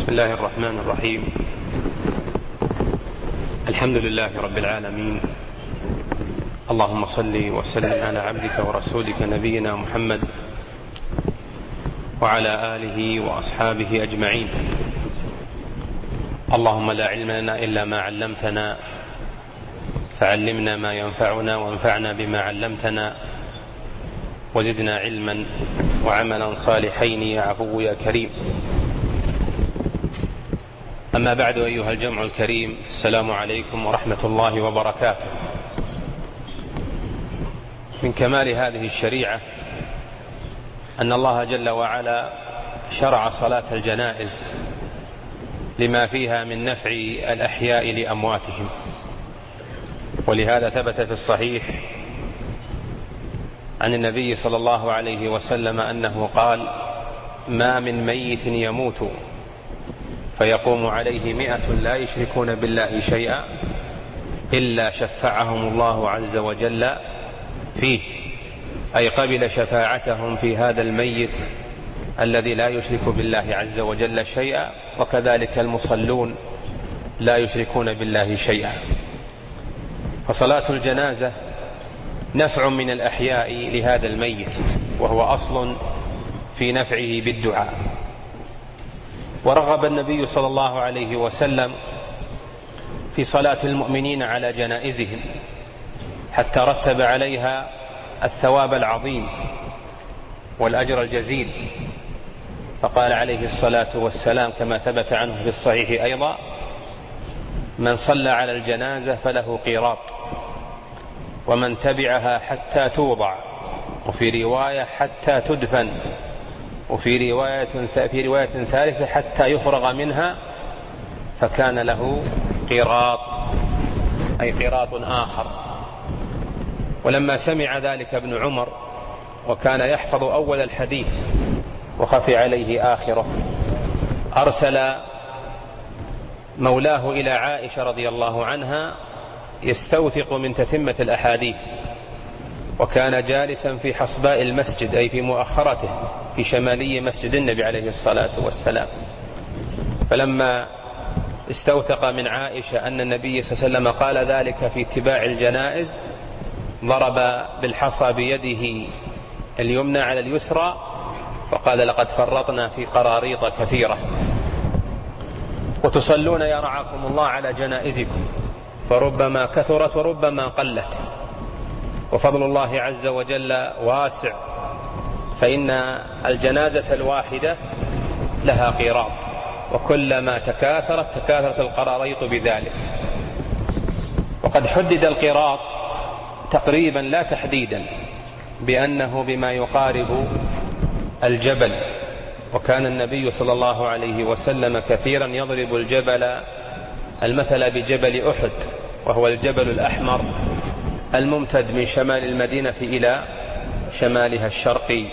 بسم الله الرحمن الرحيم. الحمد لله رب العالمين، اللهم صل وسلم على عبدك ورسولك نبينا محمد وعلى آله وأصحابه أجمعين. اللهم لا علم لنا إلا ما علمتنا، فعلمنا ما ينفعنا وانفعنا بما علمتنا، وزدنا علما وعملا صالحين يا عفو يا كريم. أما بعد، أيها الجمع الكريم، السلام عليكم ورحمة الله وبركاته. من كمال هذه الشريعة أن الله جل وعلا شرع صلاة الجنائز لما فيها من نفع الأحياء لأمواتهم، ولهذا ثبت في الصحيح عن النبي صلى الله عليه وسلم أنه قال: ما من ميت يموت فيقوم عليه 100 لا يشركون بالله شيئا إلا شفعهم الله عز وجل فيه، أي قبل شفاعتهم في هذا الميت الذي لا يشرك بالله عز وجل شيئا، وكذلك المصلون لا يشركون بالله شيئا. فصلاة الجنازة نفع من الأحياء لهذا الميت، وهو أصل في نفعه بالدعاء. ورغب النبي صلى الله عليه وسلم في صلاة المؤمنين على جنائزهم حتى رتب عليها الثواب العظيم والأجر الجزيل، فقال عليه الصلاة والسلام كما ثبت عنه في الصحيح أيضا: من صلى على الجنازة فله قيراط، ومن تبعها حتى توضع، وفي رواية حتى تدفن، وفي رواية ثالثة حتى يفرغ منها، فكان له قيراط، أي قيراط آخر. ولما سمع ذلك ابن عمر وكان يحفظ أول الحديث وخفي عليه آخره، أرسل مولاه إلى عائشة رضي الله عنها يستوثق من تتمة الأحاديث، وكان جالسا في حصباء المسجد، أي في مؤخرته في شمالي مسجد النبي عليه الصلاة والسلام. فلما استوثق من عائشة أن النبي صلى الله عليه وسلم قال ذلك في اتباع الجنائز، ضرب بالحصى بيده اليمنى على اليسرى وقال: لقد فرطنا في قراريط كثيرة. وتصلون يا رعاكم الله على جنائزكم، فربما كثرت وربما قلت، وفضل الله عز وجل واسع، فإن الجنازة الواحدة لها قيراط، وكلما تكاثرت القراريط بذلك. وقد حدد القيراط تقريبا لا تحديدا بأنه بما يقارب الجبل، وكان النبي صلى الله عليه وسلم كثيرا يضرب المثل بجبل أحد، وهو الجبل الأحمر الممتد من شمال المدينة إلى شمالها الشرقي.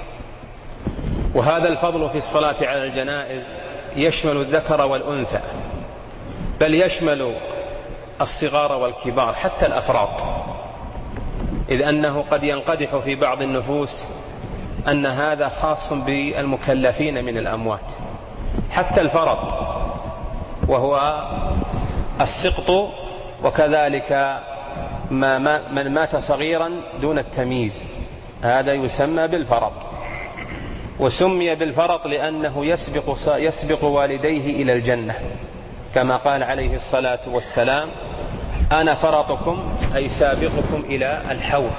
وهذا الفضل في الصلاة على الجنائز يشمل الذكر والأنثى، بل يشمل الصغار والكبار حتى الأفراط، إذ أنه قد ينقدح في بعض النفوس أن هذا خاص بالمكلفين من الأموات، حتى الفرط وهو السقط، وكذلك من مات صغيرا دون التمييز، هذا يسمى بالفرط. وسمي بالفرط لأنه يسبق والديه إلى الجنة، كما قال عليه الصلاة والسلام: أنا فرطكم، أي سابقكم إلى الحوض.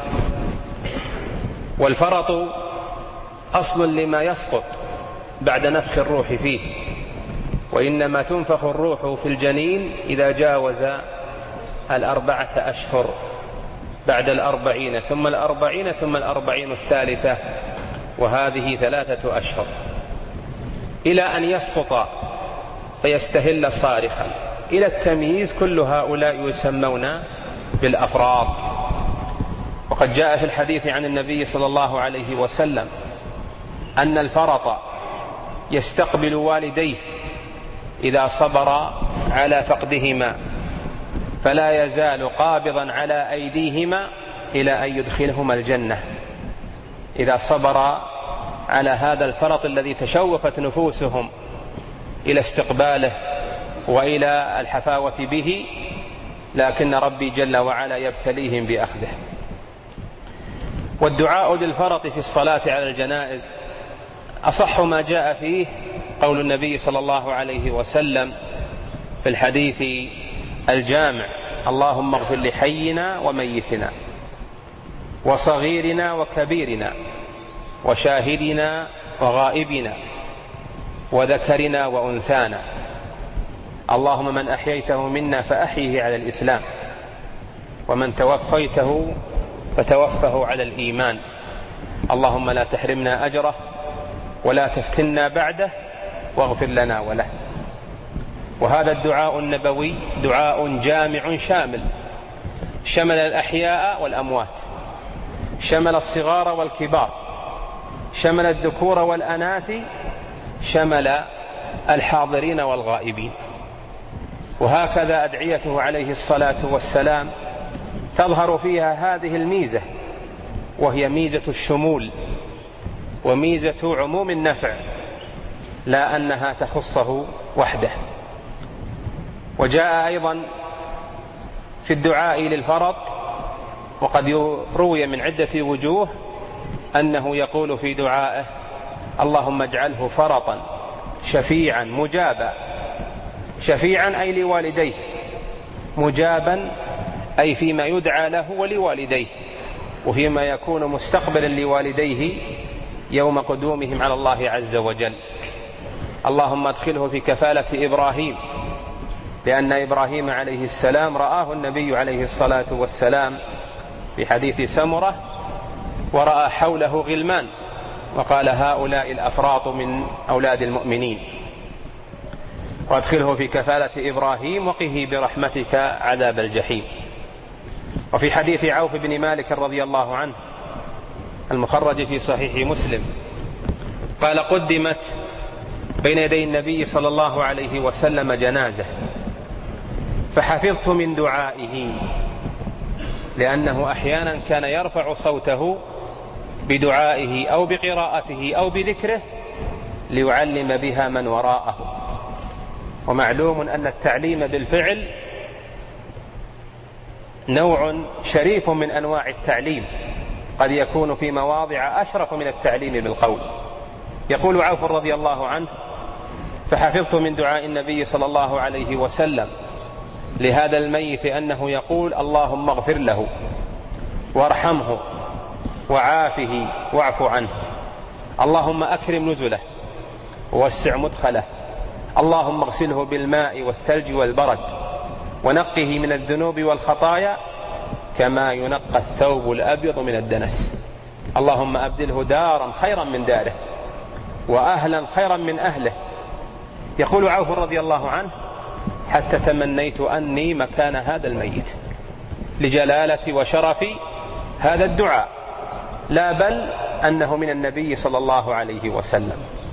والفرط أصل لما يسقط بعد نفخ الروح فيه، وإنما تنفخ الروح في الجنين إذا جاوز 4 أشهر، بعد 40 ثم 40 ثم 40 الثالثة، وهذه 3 أشهر، إلى أن يسقط فيستهل صارخا إلى التمييز. كل هؤلاء يسمون بالأفراط. وقد جاء في الحديث عن النبي صلى الله عليه وسلم أن الفرط يستقبل والديه إذا صبر على فقدهما، فلا يزال قابضا على أيديهما إلى أن يدخلهما الجنة، إذا صبر على هذا الفرط الذي تشوفت نفوسهم إلى استقباله وإلى الحفاوة به، لكن ربي جل وعلا يبتليهم بأخذه. والدعاء للفرط في الصلاة على الجنائز أصح ما جاء فيه قول النبي صلى الله عليه وسلم في الحديث الجامع: اللهم اغفر لحينا وميتنا وصغيرنا وكبيرنا وشاهدنا وغائبنا وذكرنا وأنثانا، اللهم من أحييته منا فأحيه على الإسلام، ومن توفيته فتوفه على الإيمان، اللهم لا تحرمنا أجره ولا تفتنا بعده واغفر لنا وله. وهذا الدعاء النبوي دعاء جامع شامل، شمل الأحياء والأموات، شمل الصغار والكبار، شمل الذكور والأناث، شمل الحاضرين والغائبين. وهكذا أدعيته عليه الصلاة والسلام تظهر فيها هذه الميزة، وهي ميزة الشمول وميزة عموم النفع، لا أنها تخصه وحده. وجاء أيضا في الدعاء للفرط، وقد روي من عدة وجوه، أنه يقول في دعائه: اللهم اجعله فرطا شفيعا مجابا. شفيعا أي لوالديه، مجابا أي فيما يدعى له ولوالديه، وفيما يكون مستقبلا لوالديه يوم قدومهم على الله عز وجل. اللهم ادخله في كفالة إبراهيم، لأن إبراهيم عليه السلام رآه النبي عليه الصلاة والسلام في حديث سمرة، ورأى حوله غلمان وقال: هؤلاء الأفراط من أولاد المؤمنين. وادخله في كفالة إبراهيم وقه برحمتك عذاب الجحيم. وفي حديث عوف بن مالك رضي الله عنه المخرج في صحيح مسلم قال: قدمت بين يدي النبي صلى الله عليه وسلم جنازة فحفظت من دعائه، لأنه أحيانا كان يرفع صوته بدعائه أو بقراءته أو بذكره ليعلم بها من وراءه. ومعلوم أن التعليم بالفعل نوع شريف من أنواع التعليم، قد يكون في مواضع أشرف من التعليم بالقول. يقول عوف رضي الله عنه: فحفظت من دعاء النبي صلى الله عليه وسلم لهذا الميت أنه يقول: اللهم اغفر له وارحمه وعافه واعف عنه، اللهم أكرم نزله ووسع مدخله، اللهم اغسله بالماء والثلج والبرد ونقه من الذنوب والخطايا كما ينقى الثوب الأبيض من الدنس، اللهم أبدله دارا خيرا من داره وأهلا خيرا من أهله. يقول عوف رضي الله عنه: حتى تمنيت أني مكان هذا الميت، لجلالة وشرف هذا الدعاء، لا بل أنه من النبي صلى الله عليه وسلم.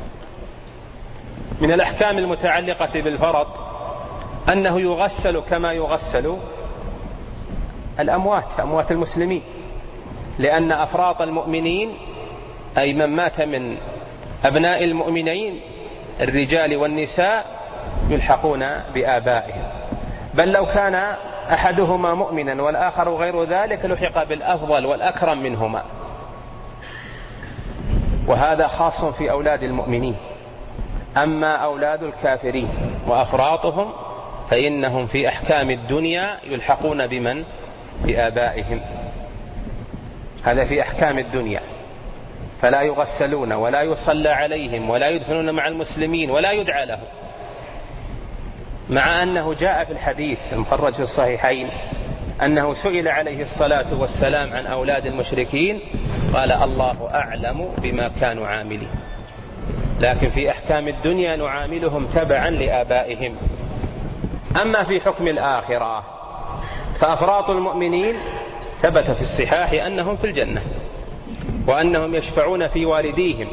من الأحكام المتعلقة بالفرط أنه يغسل كما يغسل الأموات، أموات المسلمين، لأن أفراط المؤمنين أي من مات من أبناء المؤمنين الرجال والنساء يلحقون بآبائهم، بل لو كان أحدهما مؤمنا والآخر غير ذلك لحق بالأفضل والأكرم منهما. وهذا خاص في أولاد المؤمنين. أما أولاد الكافرين وأفراطهم فإنهم في أحكام الدنيا يلحقون بمن؟ بآبائهم. هذا في أحكام الدنيا، فلا يغسلون ولا يصلى عليهم ولا يدفنون مع المسلمين ولا يدعى لهم، مع أنه جاء في الحديث المخرج في الصحيحين أنه سئل عليه الصلاة والسلام عن أولاد المشركين قال: الله أعلم بما كانوا عاملين. لكن في أحكام الدنيا نعاملهم تبعا لآبائهم. أما في حكم الآخرة فأفراط المؤمنين ثبت في الصحاح أنهم في الجنة وأنهم يشفعون في والديهم،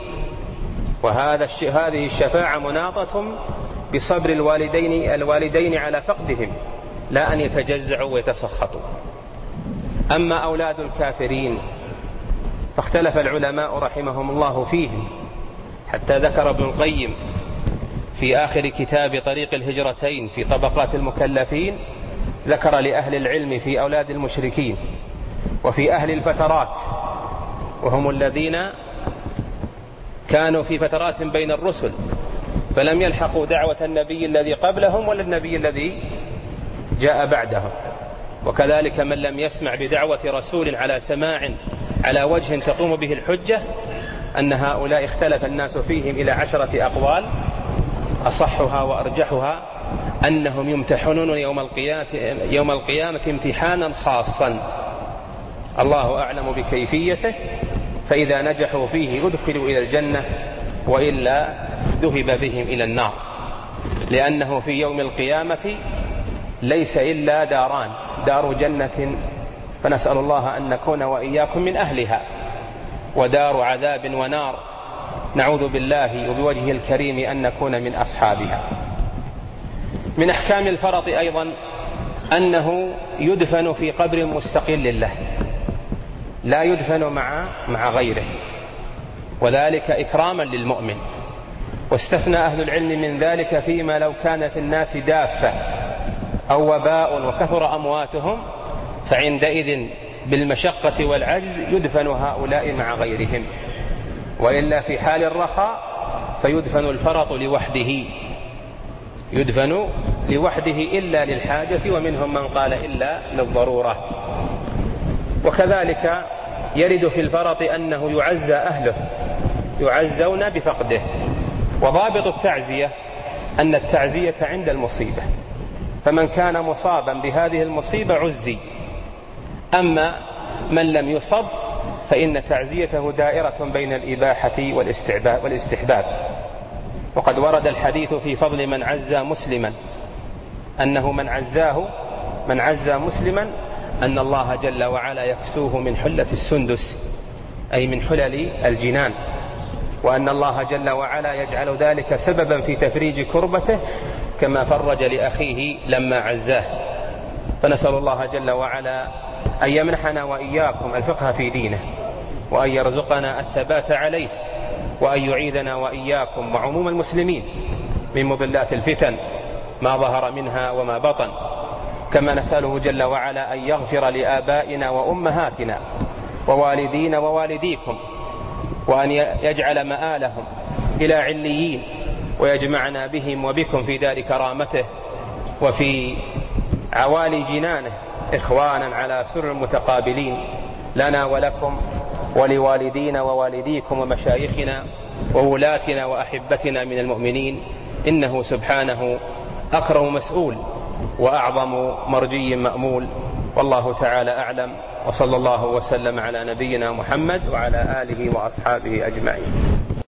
هذه الشفاعة مناطة بصبر الوالدين على فقدهم، لا أن يتجزعوا ويتسخطوا. أما أولاد الكافرين فاختلف العلماء رحمهم الله فيهم، حتى ذكر ابن القيم في آخر كتاب طريق الهجرتين في طبقات المكلفين ذكر لأهل العلم في أولاد المشركين وفي أهل الفترات، وهم الذين كانوا في فترات بين الرسل فلم يلحقوا دعوة النبي الذي قبلهم ولا النبي الذي جاء بعدهم، وكذلك من لم يسمع بدعوة رسول على سماع على وجه تقوم به الحجة، أن هؤلاء اختلف الناس فيهم إلى 10 أقوال، أصحها وأرجحها أنهم يمتحنون يوم القيامة امتحانا خاصا الله أعلم بكيفيته، فإذا نجحوا فيه أدخلوا إلى الجنة وإلا ذهب بهم إلى النار، لأنه في يوم القيامة ليس إلا داران، دار جنة فنسأل الله أن نكون وإياكم من أهلها، ودار عذاب ونار نعوذ بالله وبوجهه الكريم أن نكون من أصحابها. من أحكام الفرط أيضا أنه يدفن في قبر مستقل له، لا يدفن مع غيره، وذلك إكراما للمؤمن. واستثنى أهل العلم من ذلك فيما لو كان في الناس دافة أو وباء وكثر أمواتهم، فعندئذ بالمشقة والعجز يدفن هؤلاء مع غيرهم، وإلا في حال الرخاء فيدفن الفرط لوحده، يدفن لوحده إلا للحاجة، ومنهم من قال إلا للضرورة. وكذلك يرد في الفرط أنه يعزى أهله، يعزون بفقده. وضابط التعزية أن التعزية عند المصيبة، فمن كان مصابا بهذه المصيبة عزي، أما من لم يصب فإن تعزيته دائرة بين الإباحة والاستحباب. وقد ورد الحديث في فضل من عزى مسلما أنه من عزى مسلما أن الله جل وعلا يكسوه من حلة السندس، أي من حلل الجنان، وأن الله جل وعلا يجعل ذلك سببا في تفريج كربته كما فرج لأخيه لما عزاه. فنسأل الله جل وعلا أن يمنحنا وإياكم الفقه في دينه، وأن يرزقنا الثبات عليه، وأن يعيذنا وإياكم وعموم المسلمين من مضلات الفتن ما ظهر منها وما بطن. كما نسأله جل وعلا أن يغفر لآبائنا وأمهاتنا ووالدينا ووالديكم، وأن يجعل مآلهم إلى عليين، ويجمعنا بهم وبكم في دار كرامته وفي عوالي جنانه إخوانا على سر متقابلين، لنا ولكم ولوالدينا ووالديكم ومشايخنا وولاتنا وأحبتنا من المؤمنين، إنه سبحانه أكرم مسؤول وأعظم مرجي مأمول. والله تعالى أعلم، وصلى الله وسلم على نبينا محمد وعلى آله وأصحابه أجمعين.